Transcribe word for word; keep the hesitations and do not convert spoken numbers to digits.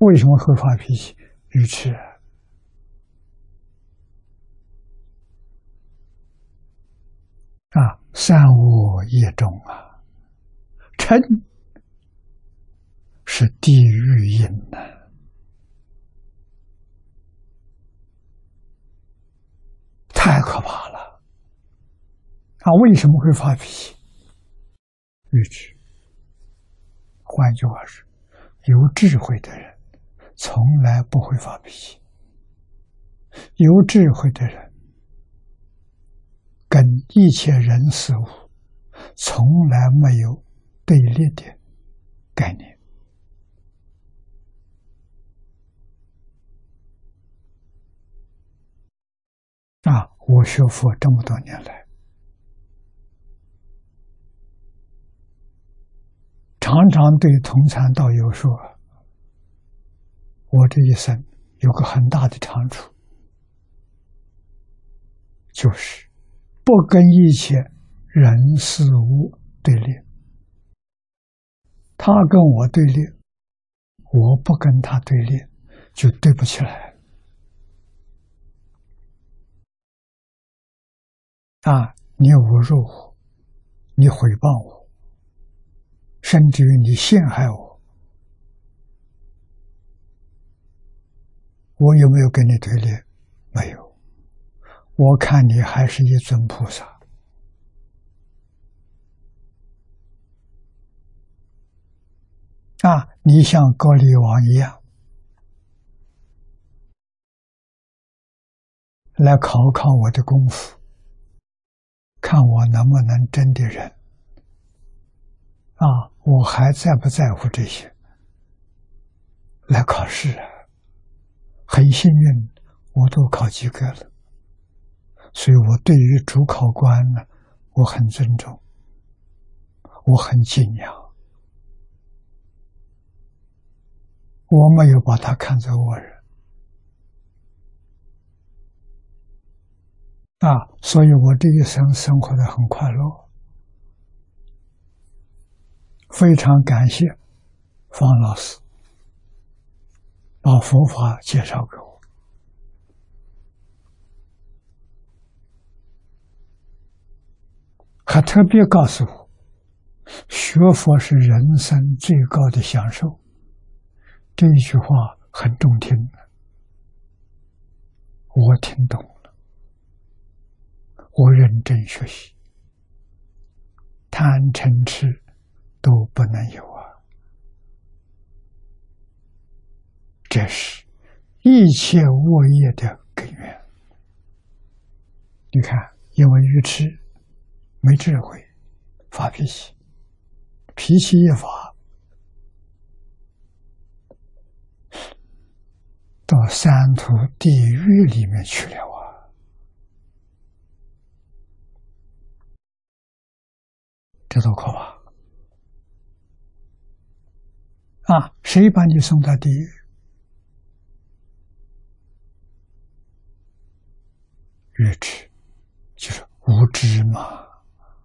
为什么会发脾气？愚痴啊！三恶业重啊，嗔是地狱因呐、太可怕了啊！为什么会发脾气？愚痴。换句话说，有智慧的人从来不会发脾气。有智慧的人跟一切人事物从来没有对立的概念。啊，我学佛这么多年来，常常对同参道友说，我这一生有个很大的长处，就是不跟一切人事物对立。他跟我对立，我不跟他对立，就对不起来。啊，你侮辱我，你诽谤我，甚至于你陷害我，我有没有跟你对立？没有。我看你还是一尊菩萨。啊，你像高丽王一样，来考考我的功夫，看我能不能真的忍。啊，我还在不在乎这些？来考试啊，很幸运，我都考及格了。所以我对于主考官呢，我很尊重，我很敬仰，我没有把他看作恶人。啊，所以我这一生生活得很快乐，非常感谢方老师把佛法介绍给我。还特别告诉我，学佛是人生最高的享受。这一句话很中听，我听懂了，我认真学习，贪嗔痴都不能有啊！这是一切恶业的根源。你看，因为愚痴，没智慧，发脾气，脾气一发，到三途地狱里面去了啊！这多可怕啊！谁把你送到地狱？愚痴，就是无知嘛。